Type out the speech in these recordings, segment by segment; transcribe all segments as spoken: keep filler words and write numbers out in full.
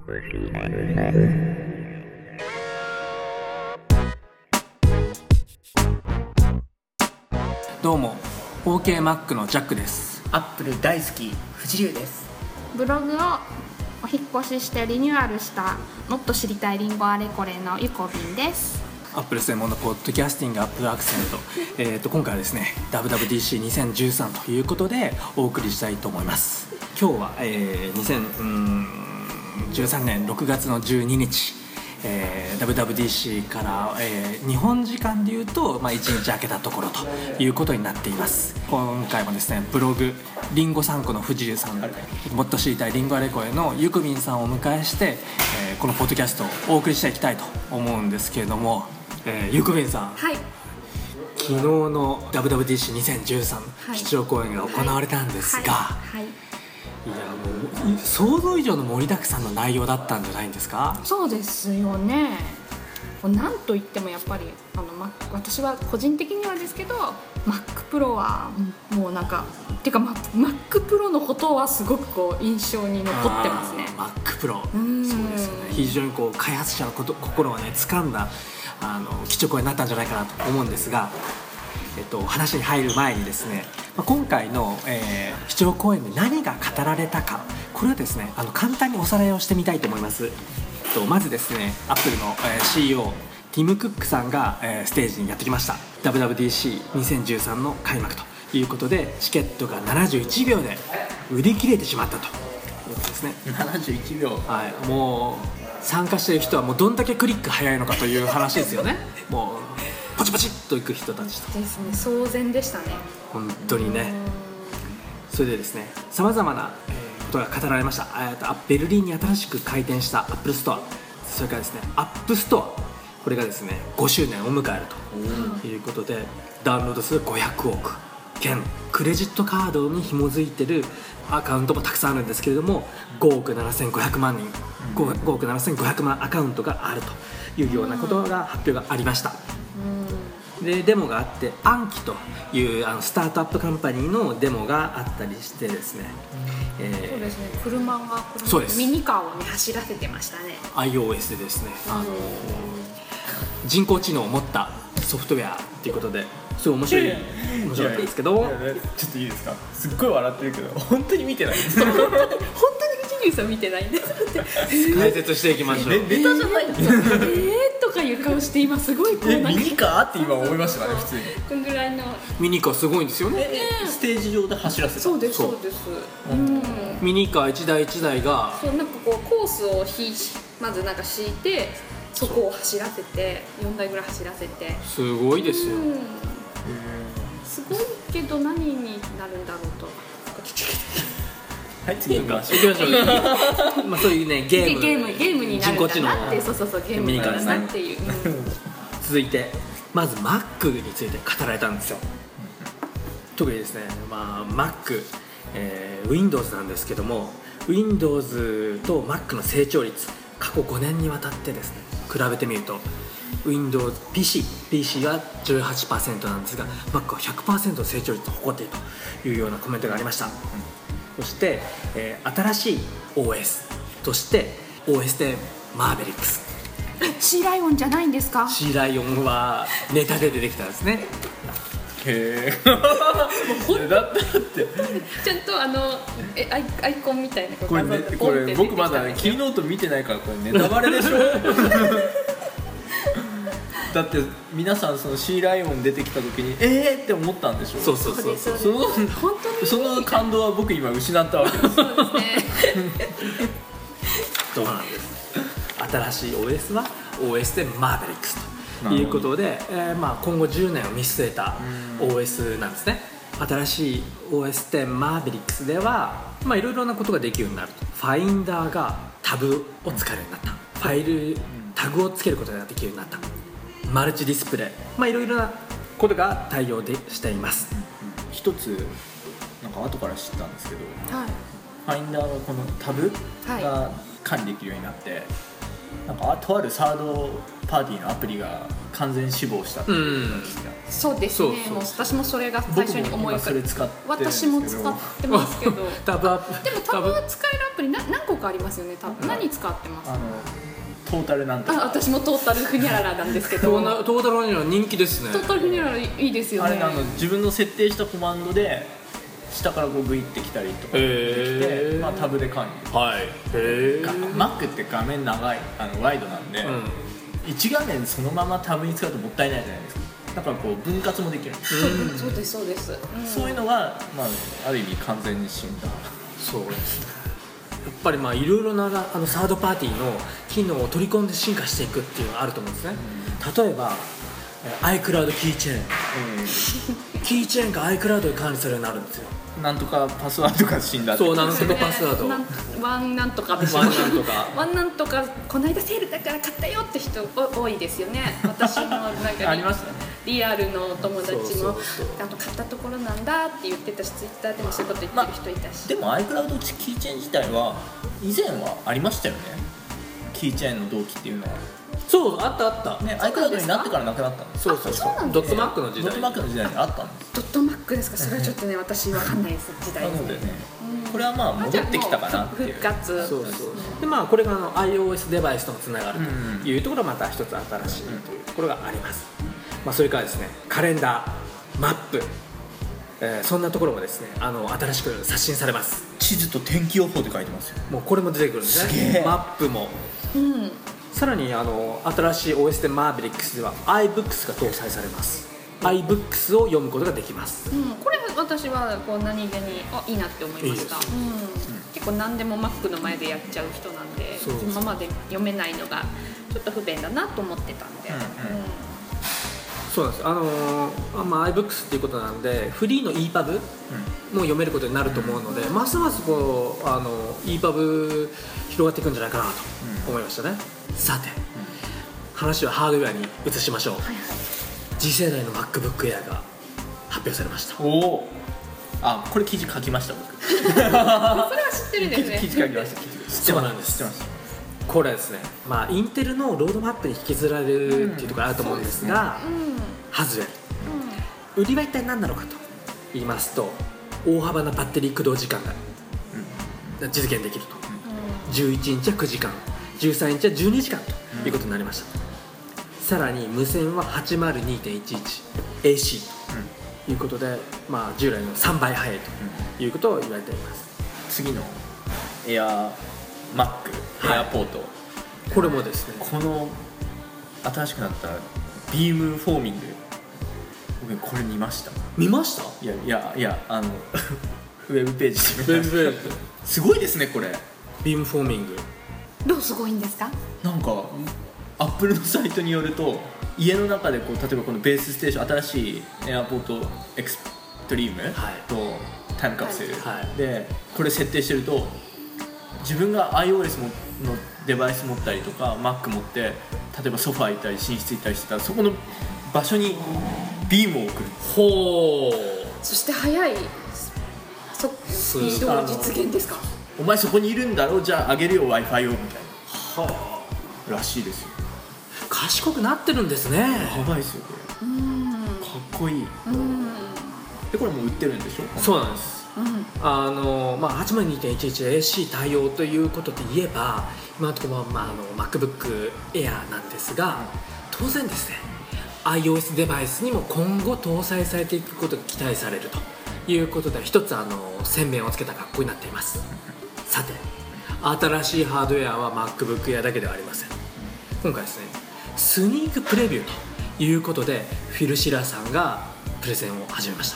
どうも オーケーマック のジャックです。 アップル大好き藤龍です。 ブログをお引っ越ししてリニューアルしたもっと知りたいリンゴあれこれのゆこびんです。 アップル専門のポッドキャスティングアップルアクセント、えー、と今回はですね ダブリューダブリューディーシーにせんじゅうさん ということでお送りしたいと思います。今日は、えー、にせんじゅうさんねんろくがつのじゅうににち、えー、ダブリューダブリューディーシー から、えー、日本時間でいうと、まあ、いちにち空けたところということになっています。今回もですねブログリンゴさんこの藤流さん、もっと知りたいリンゴあれこれのゆくびんさんをお迎えして、えー、このポッドキャストをお送りしていきたいと思うんですけれども、えー、ゆくびんさん、 はい、 昨日の ダブリューダブリューディーシーにせんじゅうさん、 はい、 基調講演が行われたんですが、 はいはいはい、 いやもう想像以上の盛りだくさんの内容だったんじゃないんですか？ そうですよね。なんといってもやっぱりあの、ま、私は個人的にはですけど Mac Pro はもうなんかてか Mac Pro のことはすごくこう印象に残ってますね。 Mac Pro、 そうですよね。非常にこう開発者のこと心をね掴んだあの基調講演になったんじゃないかなと思うんですが、えっと、話に入る前にですね、今回の、えー、基調講演で何が語られたか、これはですねあの簡単におさらいをしてみたいと思います。まずですねアップルの シーイーオー ティム・クックさんがステージにやってきました。 ダブリューダブリューディーシーにせんじゅうさん の開幕ということで、チケットがななじゅういちびょうで売り切れてしまったということですね。 ななじゅういちびょう、 はい、もう参加している人はもうどんだけクリック早いのかという話ですよね。もうポチポチっといく人たちとですね、騒然でしたね本当にね。それでですねさまざまな、えーことが語られました。ベルリンに新しく開店したアップルストア、それからですねアップストア、これがですねごしゅうねんを迎えるということで、ダウンロード数ごひゃくおく現クレジットカードに紐づいてるアカウントもたくさんあるんですけれども、ごおくななせんごひゃくまんにん、ごおくななせんごひゃくまんアカウントがあるというようなことが発表がありました。でデモがあって、アンキというあのスタートアップカンパニーのデモがあったりしてですね、 えー、そうですね、車が車そうですミニカーを、ね、走らせてましたね。 iOS でですね、あの人工知能を持ったソフトウェアということで、すごい面白い面白かったんですけど、 ちょっといいですか？すっごい笑ってるけど本当に見てないんです本当に藤流さん見てないんです解説していきましょう。 ネタじゃないんですよ。 えーとかいう顔して今すごいこうえなんかミニカーって今思いましたね普通に。 こんぐらいのミニカーすごいんですよね。 ステージ上で走らせた。 そうですそうです、うん、 ミニカーいちだいいちだいがそうなんかこうコースをひまずなんか敷いて、そこを走らせてよんだいぐらい走らせて、 すごいですよ、うん、 すごいけど何になるんだろうと。 はい次行きましょう。 行きましょうまあそういうねゲームゲームゲームになるんだなって、そうそうそうゲームになるなっていう、うん、 続いてまず Mac について語られたんですよ。特にですね、まあ、Mac、えー、Windows なんですけども、 Windows と Mac の成長率過去ごねんにわたってですね比べてみると Windows、ピーシー、ピーシー は じゅうはちパーセント なんですが Mac は ひゃくパーセント の成長率を誇っているというようなコメントがありました。そして、えー、新しい オーエス として オーエス テン マーベリックス、 シーライオンじゃないんですか？ シーライオンはネタで出てきたんですね。 へえだってちゃんとあのえアイ、アイコンみたいなこれ、ね、これ僕まだキーノート見てないからこれネタバレでしょだって皆さんそのシーライオン出てきた時にえーって思ったんでしょ。 そうそうそうそう、 その本当にその感動は僕今失ったわけです。 そうですねそうなんです。新しい オーエス は オーエス でマーベリックスということで、えー、まあ今後じゅうねんを見据えた オーエス なんですね。新しい オーエス テン マーベリックスでは、まあ、いろいろなことができるようになると。ファインダーがタブを使えるようになった、ファイルタグをつけることができるようになった、マルチディスプレイ、まあ、いろいろなことが対応でしています。 一つなんか後から知ったんですけど、 はい、 ファインダーのこのタブが管理できるようになって、 なんかとあるサードパーティーのアプリが完全死亡したっていうのを聞いた。 そうですね。もう私もそれが最初に思い浮かべて、 使ってるんですけ私ども使ってますけどタブアップでもタブを使えるアプリな何個かありますよね。多分何使ってます？ あのトータルなんとか。 あ、私もトータルフニャララなんですけどトーナトータルには人気ですね。 トータルフニャララいいですよね。 あれあの自分の設定したコマンドで下からこうグイってきたりとかできて、 へーまあ、タブで管理。 はい。へえ。 が Mac って画面長い、あのワイドなんで、 うん一画面そのままタブに使うともったいないじゃないですか。だからこう分割もできるんです、 そうそうですそうです、うん、 そういうのが、まあ、ある意味完全に死んだ。 そうですね。やっぱりまあいろいろなあのサードパーティーの機能を取り込んで進化していくっていうのがあると思うんですね。例えば iCloud キーチェーンキーチェーンが iCloud で管理されるようになるんですよ。 なんとかパスワードが死んだって。 そうなんとかパスワードなんワンなんとかでしょ。 ワンなんとかワンなんとかこの間セールだから買ったよって人お多いですよね。私もなんかありましたね。 リアルのお友達もそうそうそうあと買ったところなんだって言ってたし、ツイッターでもそういうこと言ってる人いたし、 でも iCloud キーチェーン自体は以前はありましたよね。キーチェーンの同期っていうのはそうあったあった、 ね、iCloud になってからなくなったんですよ。 そうそうあそうなんドットですよマックの時代ドットマックの時代にあったんです。 ドットマックですか。それはちょっとね私わかんないです時代ですね。 なのでね、これはまあ戻ってきたかなっていう。 復活。 そうそうでまあこれがあの iOS デバイスともつながるうんというところがまた一つ新しいというところがあります、まあ、それからですねカレンダーマップ、えーそんなところもですねあの新しく刷新されます。 地図と天気予報って書いてますよ。 もうこれも出てくるんですすげえね。マップもうんさらにあの新しい オーエス で Mavericks では iBooks が搭載されます。 iBooks を読むことができます。 うん、これ私はこう何気にあいいなって思いました。 いいですうん、結構何でも Mac の前でやっちゃう人なんで、 そうそう今まで読めないのがちょっと不便だなと思ってたんで、 うんうんそうなんです。あのーまあ、iBooks っていうことなんでフリーの イーパブ も読めることになると思うので、ますますこうあの イーパブ 広がっていくんじゃないかなと思いましたね、さて、話はハードウェアに移しましょう、 はいはい、 次世代の MacBook Air が発表されました。 おお。あ、これ記事書きました僕。 それは知ってるんですね。 記事書きました。記事知ってそうます。 なんです知ってます。 これはですね、まあ、インテルのロードマップに引きずられるっていうところあると思うんですが、 うん外れ売りは一体何なのかと言いますと、大幅なバッテリー駆動時間が実現できると、じゅういちインチはくじかん、じゅうさんインチはじゅうにじかんということになりました、さらに無線は はちまるにてんいちいちエーシー ということで、まあ、従来のさんばい速いということを言われています。 次のエアマック、エアポート、 これもですね、 この新しくなったビームフォーミング、僕これ見ました。 見ました？ いやいやいや、あのウェブページで見ました。 ウェブページすごいですねこれ。 ビームフォーミングどうすごいんですか？ なんかアップルのサイトによると、家の中でこう例えばこのベースステーション、新しいエアポートエクストリームとタイムカプセル、 はいでこれ設定してると、自分が iOS ものデバイス持ったりとか Mac 持って例えばソファー行ったり寝室行ったりしてたら、そこの場所にビームを送る。 ほそして早いそスピードの実現ですか？ お前そこにいるんだろう、じゃああげるよ Wi-Fi をみたいはならしいですよ。 あ、賢くなってるんですね。 やばいですよこれ。 うんかっこいい。 うんでこれもう売ってるんでしょ？ そうなんです。 うんあのまあ、はちまるにてんいちいちエーシー 対応ということで言えば、今のところは、まあ、あの MacBook Air なんですが、当然ですね iOS デバイスにも今後搭載されていくことが期待されるということで、一つあの洗面をつけた格好になっています。さて、新しいハードウェアは MacBook Air だけではありません。今回ですね、スニークプレビューということでフィル・シラーさんがプレゼンを始めました。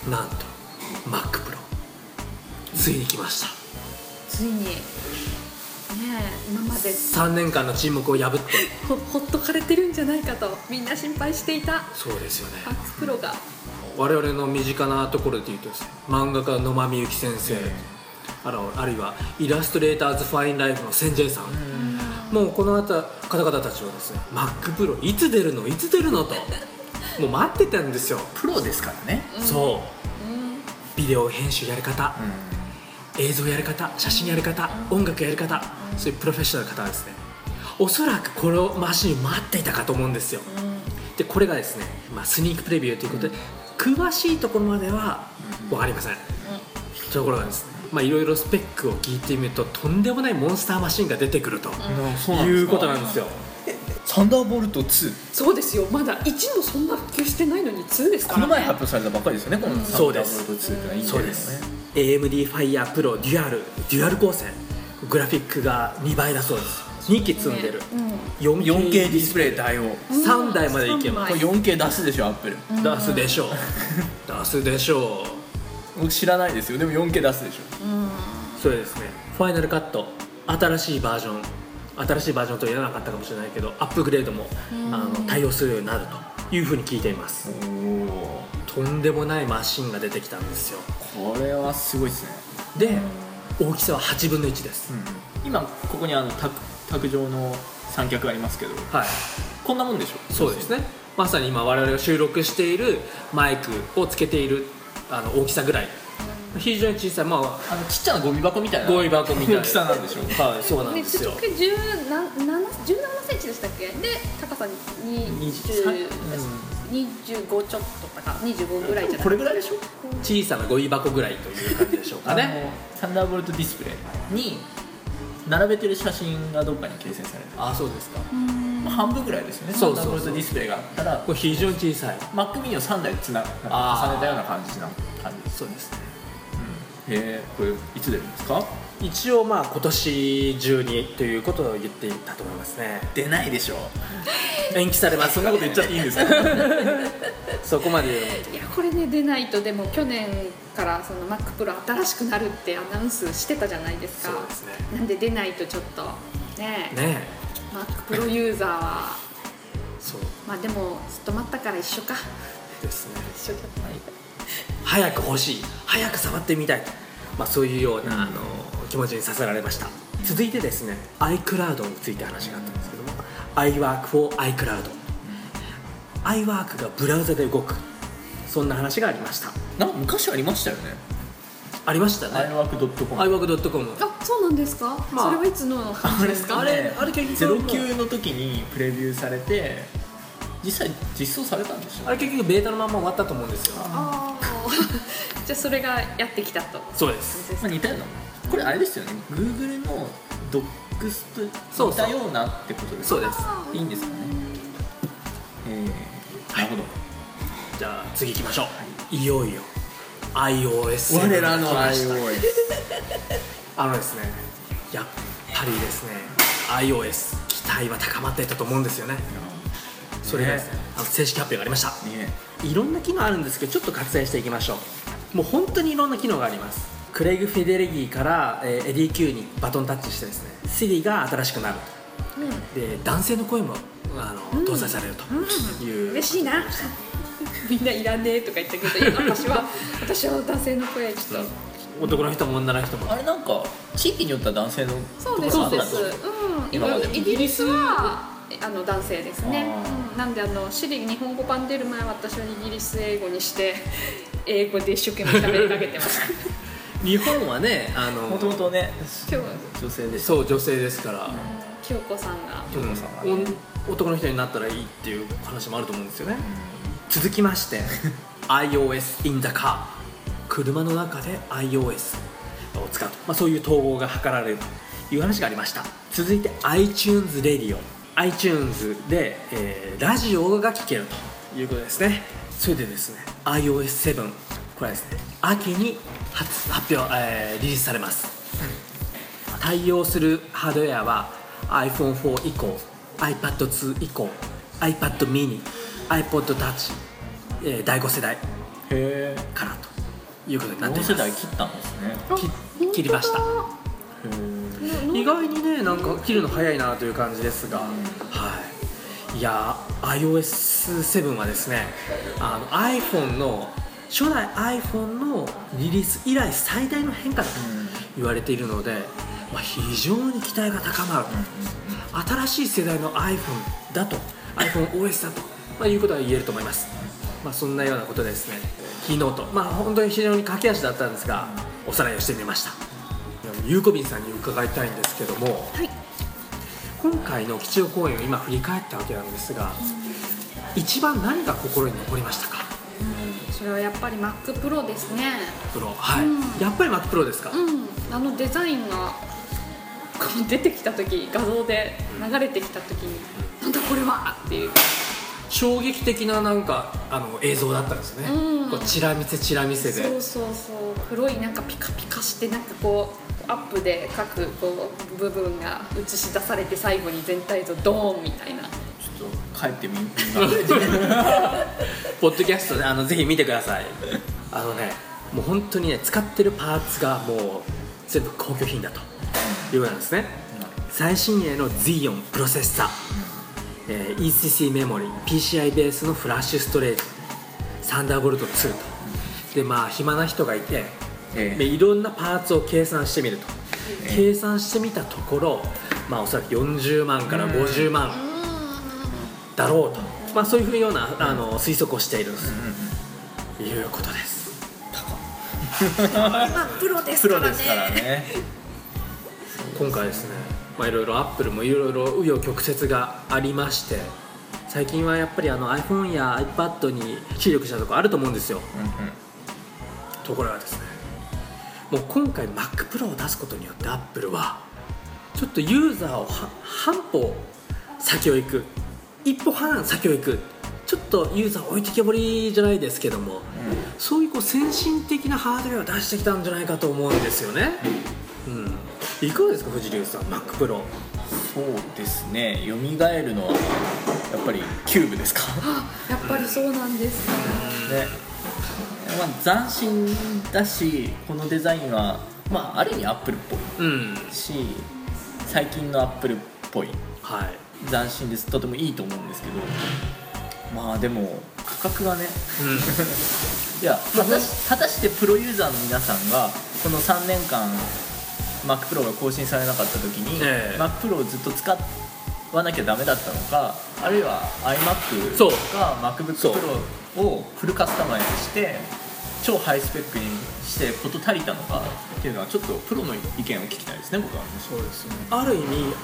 なんとMac Pro ついに来ました。 ついにねえ、今までさんねんかんの沈黙を破ってほほっとかれてるんじゃないかとみんな心配していたそうですよね。 Mac Pro が我々の身近なところで言うとですね、漫画家野間みゆき先生、あのあるいはイラストレーターズファインライフのセンジェイさん、もうこの方々たちはですね Mac Pro いつ出るのいつ出るのともう待ってたんですよ。 プロですからね。 そうビデオ編集やり方、映像やり方、写真やり方、音楽やり方、そういうプロフェッショナルの方はですねおそらくこのマシンを待っていたかと思うんですよ。でこれがですね、まあ、スニークプレビューということで、詳しいところまでは分かりません。ところがですね、まあいろいろスペックを聞いてみると、とんでもないモンスターマシンが出てくるということなんですよ。 サンダーボルトツー、 そうですよ。まだいちもそんな普及してないのにツーですからね。 この前発表されたばっかりですよね、このサンダーボルトツーってのはいいんだよね。 エーエムディー Fire Pro デュアルデュアル光線、グラフィックがにばいだそうです。にき積んでる、 よんケー ディスプレイ対応、 さんだいまでいけばこれ よんケー 出すでしょアップル。 出すでしょう出すでしょう。 僕知らないですよ。でも よんケー 出すでしょ。 それですね、ファイナルカット新しいバージョン、新しいバージョンとは言わなかったかもしれないけど、アップグレードもあの対応するようになるというふうに聞いています。とんでもないマシンが出てきたんですよ。 これはすごいですね。 で大きさははちぶんのいちです、 うん、今ここにあの卓卓上の三脚ありますけど、 はい、 こんなもんでしょ。 そうですね、まさに今我々が収録しているマイクをつけているあの大きさぐらい、非常に小さい、まあ、 あのちっちゃなゴミ箱みたいなゴミ箱みたいな大きさなんでしょう。 はい、そうなんですよ。 直径じゅうななセンチでしたっけ。で高さにじゅう、にじゅうごちょっととかにじゅうごぐらいじゃない。 これぐらいでしょ。 小さなゴミ箱ぐらいという感じでしょうかね。 サンダーボルトディスプレイに並べてる写真がどっかに掲載される。 あ、そうですか。 まあ、半分ぐらいですよね。 そうそうそう、 サンダーボルトディスプレイがあったら、 これ非常に小さい Mac mini をさんだいつな重ねたような感じな感じです。 そうですね、 うん、へえ、これいつ出るんですか。 一応まあ今年中にということを言っていたと思いますね。 出ないでしょう。 延期されます。 そんなこと言っちゃっていいんですか。 そこまで。 いやこれね出ないと。でも去年からその Mac Pro 新しくなるってアナウンスしてたじゃないですか。 そうですね。 なんで出ないとちょっとねえねえ Mac Pro ユーザーはそうまあでもずっと待ったから一緒か。 ですね。 一緒だった、はい、 早く欲しい、早く触ってみたい、まあ、そういうような、うん、あの気持ちにさせられました。続いてですね iCloud について話があったんですけども、 iWork for iCloud、うん、iWork がブラウザで動く、そんな話がありました。 なんか昔ありましたよね。 ありましたね。 アイワークドットコムアイワークドットコム。 あ、そうなんですか、まあ、それはいつの話ですか。 あれあれ結局ゼロきゅうの時にプレビューされて実際実装されたんでしょ。 あれ結局ベータのまま終わったと思うんですよ。 ああじゃあそれがやってきたと。 そうです、 まあ、似たようなこれあれですよね、 Google のドックスと似たようなってことです。 そうです。 いいんですかね。えー、なるほど。 じゃあ次行きましょう。いよいよ iOS 我らの iOS あのですね、やっぱりですね iOS 期待は高まっていたと思うんですよね。それがですね、あの正式発表がありました、ね、いろんな機能あるんですけどちょっと割愛していきましょう。もう本当にいろんな機能があります。クレイグ・フェデレギーから、えー、エディ・キューにバトンタッチしてですね Siri が新しくなる、うん、で男性の声もあの、うん、搭載されるという、 うん、嬉しいなみんないらねえとか言ったけど私は私は男性の声ちょっと男の人も女の人もあれなんか地域によっては男性のそうですそうです、うん、 今までイギリスはあの男性ですね、うん、なんであのシリ日本語版出る前は私はイギリス英語にして英語で一生懸命喋りかけてます日本はねあのもともとね今日女性です。 そう女性ですから、 京子さんが、 京子さんが、ね、 男の人になったらいいっていう話もあると思うんですよね、うん、続きまして iOS in the car 車の中で iOS を使うと、まあ、そういう統合が図られるという話がありました。続いて iTunes Radio iTunes で、えー、ラジオが聴けるということですね。それでですね アイオーエスセブン これはですね秋に 発, 発表、えー、リリースされます、うん、対応するハードウェアは アイフォンフォー 以降 iPad ツー 以降 iPad mini iPod Touch、えー、だいご世代からということになっています。 ご世代切ったんですね。 き切りました。意外にねなんか切るの早いなという感じですが、はい、いや アイオーエスセブン はですねあの iPhone の初代 iPhone のリリース以来最大の変化だと言われているので、まあ、非常に期待が高まると、新しい世代の iPhone だと iPhoneOS だと、まあ、いうことが言えると思います。まあ、そんなようなことでですねキーノート、まあ、本当に非常に駆け足だったんですがおさらいをしてみました。ゆうこびんさんに伺いたいんですけども、 はい、 今回の基調講演を今振り返ったわけなんですが、一番何が心に残りましたか？ うん、それはやっぱり Mac Pro ですね。 プロ、はい、 うんやっぱり Mac Pro ですか？ うん、あのデザインがこう出てきた時、画像で流れてきた時に、なんだこれはっていう衝撃的ななんかあの映像だったんですね、 うん、 こうチラ見せチラ見せで、 そうそうそう、黒いなんかピカピカして、なんかこうアップで各こう部分が映し出されて、最後に全体像ドーンみたいな。 ちょっと帰ってみポッドキャストであのぜひ見てください。あのね、もう本当にね、使ってるパーツがもう全部高級品だということなんですね。最新鋭の Xeon プロセッサー、えー、イーシーシー メモリー、 ピーシーアイ ベースのフラッシュストレージ、サンダーボルトツーと、でまあ暇な人がいて、 ええでいろんなパーツを計算してみると、ええ、計算してみたところ、まあおそらくよんじゅうまんからごじゅうまんだろうと、まあ、そういうようなあの推測をしているということです。 まあプロですからね。 プロですからね。 今回ですね、まあ、いろいろアップルもいろいろ紆余曲折がありまして、最近はやっぱりあの iPhone や iPad に注力したところあると思うんですよ、 うんうん、 ところがですね、もう今回 Mac Pro を出すことによってアップルはちょっとユーザーを半歩先を行く、一歩半先を行く、ちょっとユーザー置いてけぼりじゃないですけども、うん、そういうこう先進的なハードウェアを出してきたんじゃないかと思うんですよね、うん、いかがですか藤龍さん、 Mac Pro。 そうですね、蘇るのはやっぱりキューブですか？ やっぱりそうなんですね。 ね、まあ、斬新だし、このデザインは、まあ、ある意味アップルっぽい、うん、し、最近のアップルっぽい、はい、斬新です。とてもいいと思うんですけど、まあでも価格がね、うん、いや果たし、果たしてプロユーザーの皆さんがこのさんねんかん Mac Pro が更新されなかった時に、えー、Mac Pro をずっと使わなきゃダメだったのか、あるいは iMac とか MacBook Pro をフルカスタマイズして超ハイスペックにして事足りたのかっていうのは、ちょっとプロの意見を聞きたいですね、僕は。 そうですね、ある意味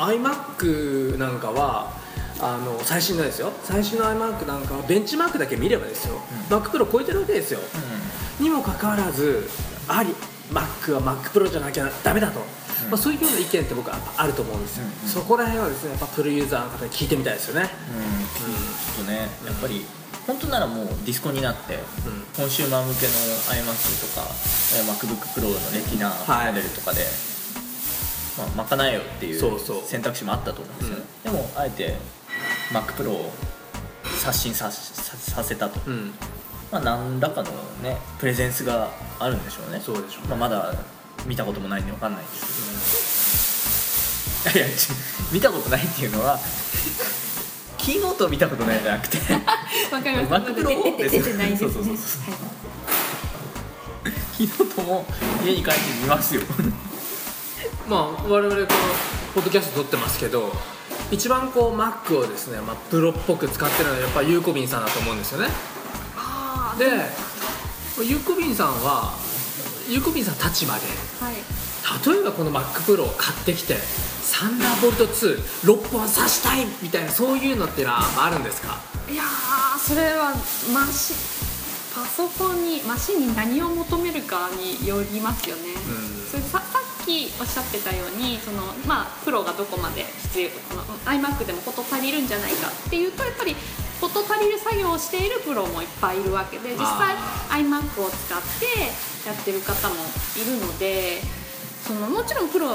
iMac なんかはあの最新のですよ、最新の iMac なんかはベンチマークだけ見ればですよ、うん、Mac Pro 超えてるわけですよ、うん、にもかかわらずやはり Mac は Mac Pro じゃなきゃダメだと、うん、まあ、そういうような意見って僕はあると思うんですよ、うんうん、そこら辺はですね、やっぱプロユーザーの方に聞いてみたいですよね、うんうん、 ちょっとね、やっぱり本当ならもうディスコになって、うん、コンシューマー向けの iMac とか MacBook Pro のレティナモデルとかで、はい、まあ、賄えよっていう選択肢もあったと思うんですよね、うん、でもあえて Mac Pro を刷新 さ, させたと、うん、まあ、何らかの、ね、プレゼンスがあるんでしょうね。 そうでしょうね、 まあ、まだ見たこともないんで分かんないんですけど、うん、いやいや見たことないっていうのはキーノートを見たことないんじゃなくてわかります。 Mac Pro 出てないですね。 そうそうそうそう、キーノートも家に帰って見ますよまあ我々このポッドキャスト撮ってますけど、一番こう Mac をですね、まあ、プロっぽく使ってるのはやっぱりユーコビンさんだと思うんですよね。 あでユーコビンさんはユーコビンさん立場で、 はい、 例えばこの Mac Pro を買ってきてサンダーボルトツーろっぽん挿したいみたいな、そういうのっていうのはあるんですか？ いやー、それはマシパソコンにマシンに何を求めるかによりますよね、うん、それさ, さっきおっしゃってたように、その、まあ、プロがどこまで必要、この iMac でも事足りるんじゃないかっていうと、やっぱり事足りる作業をしているプロもいっぱいいるわけで、実際 iMac を使ってやってる方もいるので、そのもちろんプロ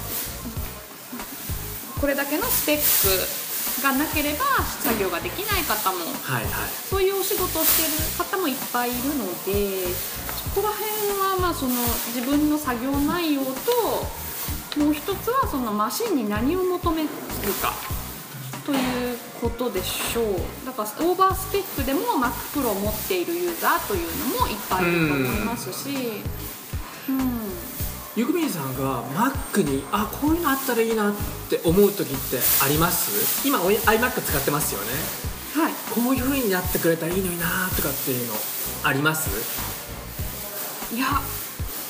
これだけのスペックがなければ作業ができない方も、はいはい、そういうお仕事をしている方もいっぱいいるので、そこら辺はまあその自分の作業内容と、もう一つはそのマシンに何を求めるかということでしょう。だからオーバースペックでも Mac Pro を持っているユーザーというのもいっぱいいると思いますし、うん、 ゆくみんさんが Mac にあこういうのあったらいいなって思う時ってあります？今 iMac 使ってますよね。 はい。 こういう風になってくれたらいいのになとかっていうのあります？ いや、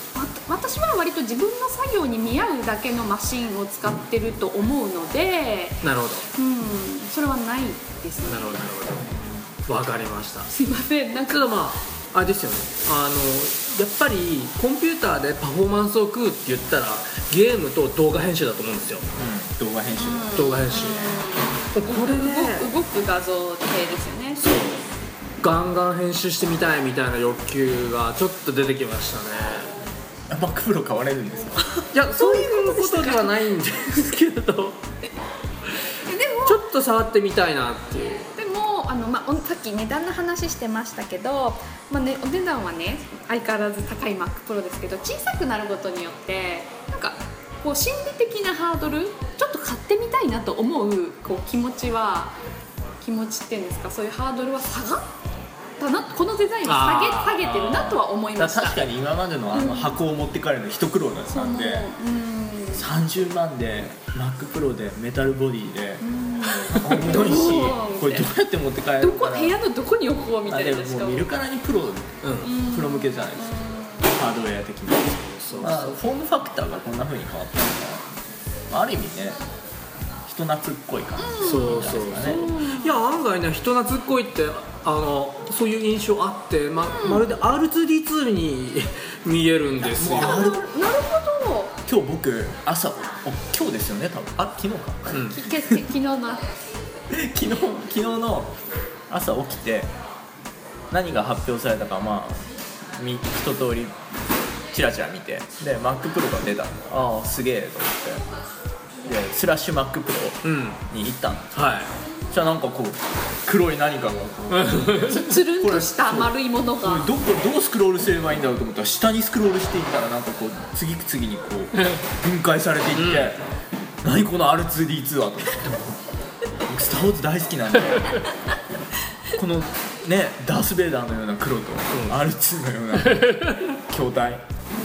私は割と自分の作業に見合うだけのマシンを使ってると思うので、 なるほど、 うん、それはないですね。 なるほどなるほど、わかりました。 すいません、なんかただまああれですよね、あのやっぱりコンピューターでパフォーマンスを食うって言ったらゲームと動画編集だと思うんですよ、 うん、動画編集、 うん、動画編集、うん、これね動く、動く画像系ですよね。 そう、ガンガン編集してみたいみたいな欲求がちょっと出てきましたね。 Mac Pro 買われるんですか？ いや、そういうことではないんですけどでもちょっと触ってみたいなっていう。 でもあの、まあ、さっき値段の話してましたけど、まあね、お値段はね相変わらず高い Mac Pro ですけど、小さくなることによってなんかこう心理的なハードル、ちょっと買ってみたいなと思う、こう気持ちは気持ちっていうんですか、そういうハードルは下がったな、このデザインは下げ、下げてるなとは思いました。 確かに今までのあの箱を持って帰るの一苦労だったんで、うん、さんじゅうまんで Mac Pro でメタルボディで重いし、これどうやって持って帰るどこ、部屋のどこに置こうみたいな。 もう見るからにプロ、うん、プロ向けじゃないですか、ハードウェア的に。そうそう、まあ、フォームファクターがこんな風に変わったのが、ある意味ね人懐っこい感じ、 うん、そうそうそう、いや案外ね人懐っこいってあのそういう印象あって、まうん、まるで アールツーディーツー に見えるんですよ。 なるほど。 今日僕朝、今日ですよね多分、あ昨日か、うん、 きき昨日の昨日昨日の朝起きて何が発表されたか、まあ一通りチラチラ見て、で Mac Pro が出た、ああすげえと思って、でスラッシュ Mac Pro に行ったんです、うん、はい。じゃあなんかこう黒い何かがこうつるんとした丸いものがどこどうスクロールすればいいんだろうと思ったら、下にスクロールしていったらなんかこう次々にこう分解されていって、うん、何この アールツーディーツー はと思って僕スター・ウォーズ大好きなんでこのねダース・ベイダーのような黒と、うん、アールツー のような筐体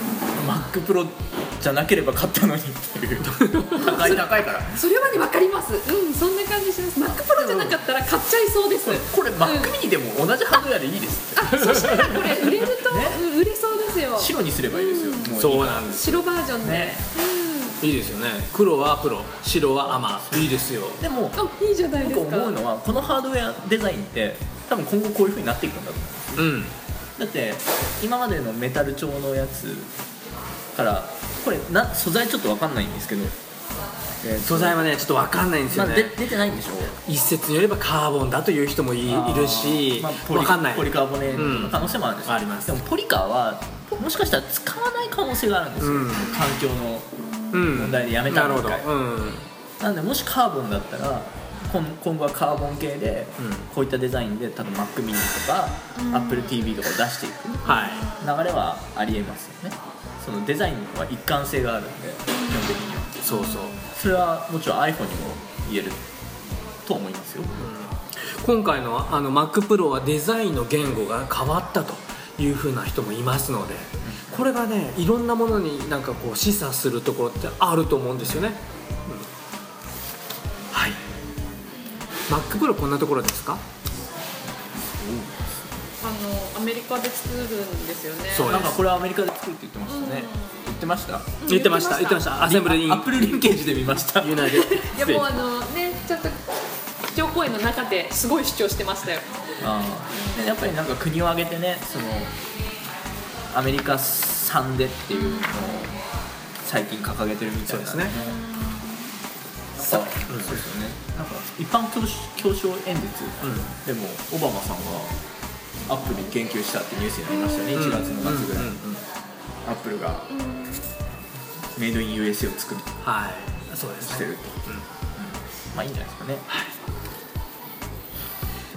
Mac Pro じゃなければ買ったのにっていう高い高いからそれはね分かります、うん、そんな感じします。 Mac Pro じゃなかったら買っちゃいそうです。 これ Mac mini でも同じハードウェアでいいですって。あ、そしたらこれ売れると、ね、売れそうですよ。 白にすればいいですよ、うん、もうそうなんです。 白バージョンで、ね、 うん、いいですよね。黒はプロ、白はアマ、いいですよ。 でもあ、いいじゃないですか。 僕思うのはこのハードウェアデザインって多分今後こういう風になっていくんだと思うんです、うん、だって今までのメタル調のやつからこれな素材ちょっと分かんないんですけど、 えー、素材はねちょっと分かんないんですよね、 まあ、出てないんでしょ。 一説によればカーボンだという人も い, いるし、まあ、 ポリ分かんないポリカーボネートの可能性もあるんですよ、うん、あります。でもポリカーはもしかしたら使わない可能性があるんですよ、うん、環境の問題でやめたのか、うん、な, なんでもしカーボンだったら今後はカーボン系でこういったデザインで例えば Mac mini とか Apple ティーブイ とかを出していく流れはありえますよね。そのデザインは一貫性があるんで基本的には。そうそう、それはもちろん iPhone にも言えると思いますよ、 うん、今回 の, あの Mac Pro はデザインの言語が変わったという風な人もいますので、うん、これがねいろんなものになんかこう示唆するところってあると思うんですよね、うん、はい。 Mac Pro こんなところですか。 あのアメリカで作るんですよね。 そうなんかこれはアメリカで作るって言ってましたね、うん、言ってました、うん、 言ってました言ってましたアセンブルインアップルリンケージで見ましたユナイテッド。 いやもうあのねちょっと基調講演の中ですごい主張してましたよ。 あでやっぱりなんか国を挙げてねそのアメリカ産でっていうのを最近掲げてるみたいな、ね、そうですね。なんか、うん、そうですよね。なんか一般教書演説、うん、でもオバマさんがアップルに言及したってニュースになりましたね、うん、いちがつの末ぐらい、うんうんうん、アップルがメイドイン ユーエスエー を作る、はい、そうですね、してると、うんうん、まあいいんじゃないですかね、はい、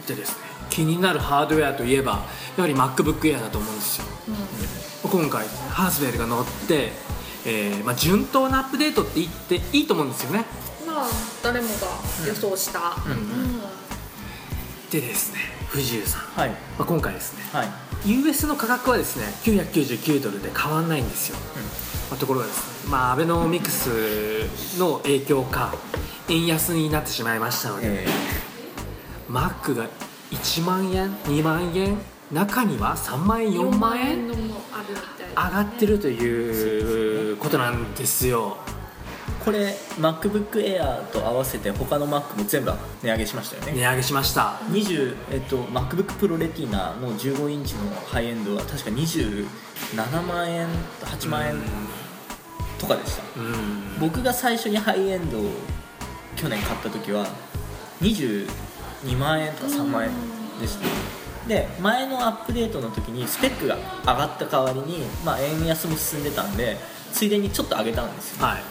でですね、気になるハードウェアといえばやはり MacBook Air だと思うんですよ、うん、今回ハースウェルが乗って、えーまあ、順当なアップデートって言っていいと思うんですよね。 まあ誰もが予想した、うんうんうん、 でですね、藤井さん、はい、まあ、今回ですね、はい、ユーエス の価格はですねきゅうひゃくきゅうじゅうきゅうドルで変わらないんですよ、うん、まあ、ところがですね、まあ、アベノミクスの影響か円安になってしまいましたので、えー、Mac がいちまんえんにまんえん中にはさんまんえんよんまんえんのもあるみたい上がってるということなんですよ。 これ MacBook Air と合わせて他の Mac も全部値上げしましたよね。 値上げしました。 にじゅう、えっと、MacBook Pro Retina のじゅうごインチのハイエンドは確かにじゅうななまんえんはちまんえんとかでした。僕が最初にハイエンドを去年買った時はにじゅうにまんえんとかさんまんえんでした。で前のアップデートの時にスペックが上がった代わりに、まあ、円安も進んでたんでついでにちょっと上げたんですよ、はい、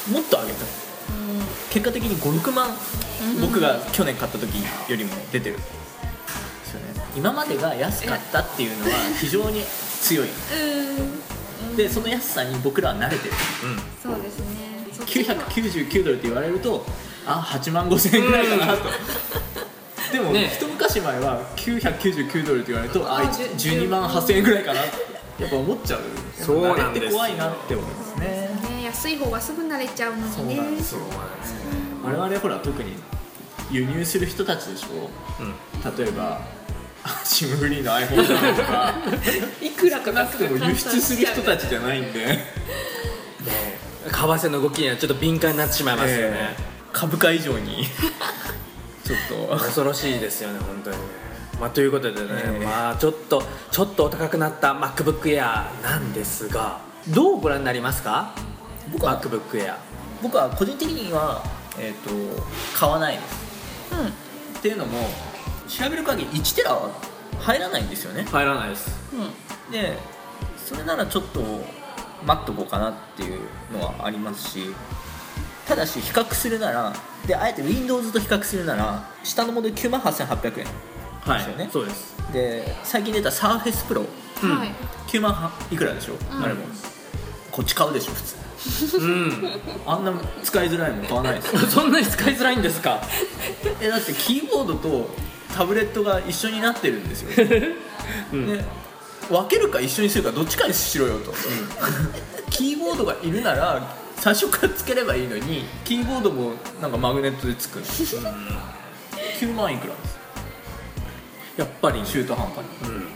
もっと上げた、結果的にごろくまん、僕が去年買った時よりも出てるですよね。今までが安かったっていうのは非常に強いで、その安さに僕らは慣れてる、 うん、そうですね。 きゅうひゃくきゅうじゅうきゅうドルって言われるとあはちまんごせんえんぐらいかなとでも、ね、一昔前はきゅうひゃくきゅうじゅうきゅうドルって言われるとあじゅうにまんはっせんえんぐらいかなってやっぱ思っちゃう。 そうなんです。 慣れって怖いなって思いますね。 ね、安い方がすぐ慣れちゃうのにね。 そうなんですよ。我々ほら特に輸入する人たちでしょ、うん、例えばシムフリーの iPhone だとかいくらとなくても輸出する人たちじゃないんで、ね、 為替の動きにはちょっと敏感になってしまいますよね、 えー、株価以上にちょっと恐ろしいですよね本当にね。まあ、ということでね、えーまあ、ちょっとちょっとお高くなった MacBook Air なんですが、どうご覧になりますか？僕は MacBook Air。 僕は個人的には、えーと、買わないです、うん、っていうのも調べる限りいちテラは入らないんですよね。 入らないです、 うん、でそれならちょっと待っとこうかなっていうのはありますし、ただし比較するならであえて Windows と比較するなら下のモデル きゅうまんはっせんはっぴゃくえんですよね、はい、 そうです。 で最近出た Surface Pro、うん、きゅうまんいくらでしょ、うん、あれもこっち買うでしょ普通うん、あんな使いづらいもん買わないですよそんなに使いづらいんですか？ えだってキーボードとタブレットが一緒になってるんですよ、うん、で分けるか一緒にするかどっちかにしろよと、うん、キーボードがいるなら最初からつければいいのにキーボードもなんかマグネットでつく、うん、きゅうまんいくらですやっぱり中途半端に、うん、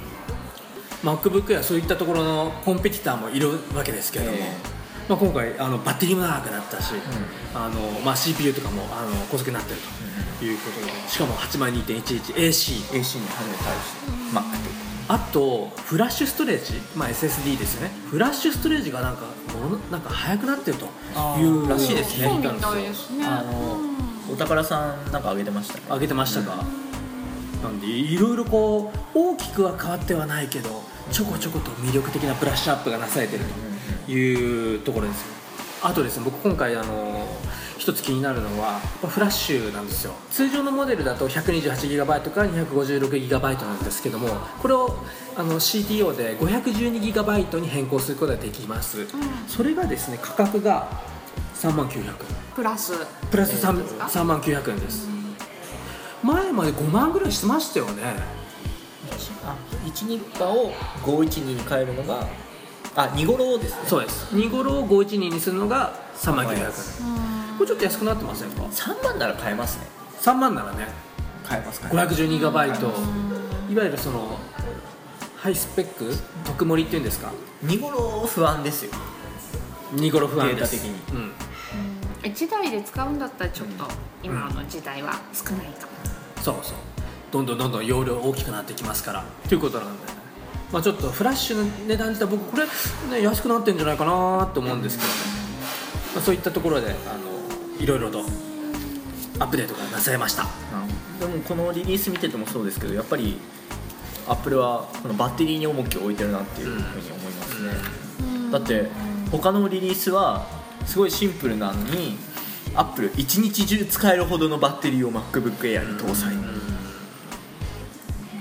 MacBook やそういったところのコンペティターもいるわけですけども、えーまあ、今回あのバッテリーも長くなったし、うんあのまあ、シーピーユー とかもあの高速になってるということで、しかも はちまんにてんいちいち エーシーエーシー に初めて対応して Mac とあとフラッシュストレージ、まあ、エスエスディー ですよね。フラッシュストレージがなんかものなんか速くなってるというらしいですね。 そうみたいですね。 あのお宝さんなんか上げてましたね。 上げてましたか、うん、なんでいろいろこう大きくは変わってはないけどちょこちょこと魅力的なブラッシュアップがなされているというところですよ。あとですね、僕今回あの一つ気になるのはフラッシュなんですよ。通常のモデルだと ひゃくにじゅうはちギガバイト から にひゃくごじゅうろくギガバイト なんですけども、これをあの シーティーオー で ごひゃくじゅうにギガバイト に変更することができます、うん、それがですね価格がさんまんきゅうひゃくえんプラスプラス 3, さんまんきゅうひゃくえんです、うん、前までごまんぐらいしてましたよね。 あいちニッパをごひゃくじゅうにに変えるのがあに頃ですね。 そうです。に頃をごひゃくじゅうににするのがさんまんきゅうひゃくえん。これちょっと安くなってませんか？ さんまんなら買えますね。 さんまんならね買えますか、ね、 ごひゃくじゅうにギガバイト、いわゆるそのハイスペック特盛りっていうんですか。 に頃不安ですよ。 に頃不安です。 データ的に、 うん、いちだいで使うんだったらちょっと今の時代は少ないかも、 うん、そうそうどんどんどんどん容量大きくなってきますからということなんで、まあ、ちょっとフラッシュの値段自体僕これ、ね、安くなってるんじゃないかなと思うんですけどね、まあ、そういったところであのいろいろとアップデートがなされました、 うん、でもこのリリース見ててもそうですけどやっぱりアップルはこのバッテリーに重きを置いてるなっていうふうに思いますね、うん、だって他のリリースはすごいシンプルなのにアップル一日中使えるほどのバッテリーを MacBook Air に搭載、うん、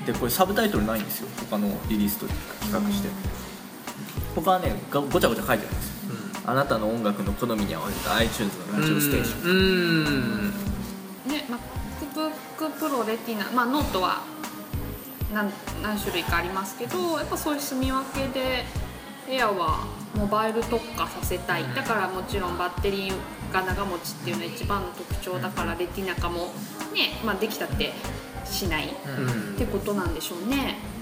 でこれサブタイトルないんですよ他のリリースと比較して。他はねごちゃごちゃ書いてあるんですよ、うん、あなたの音楽の好みに合わせた iTunes のラジオステーション、うんうんね、MacBook Pro Retina、まあ、ノートは 何, 何種類かありますけどやっぱそういう住み分けで Air はモバイル特化させたい。だからもちろんバッテリーが長持ちっていうのが一番の特徴だからレティナ化も、ねまあ、できたってしない、うん、ってことなんでしょうね。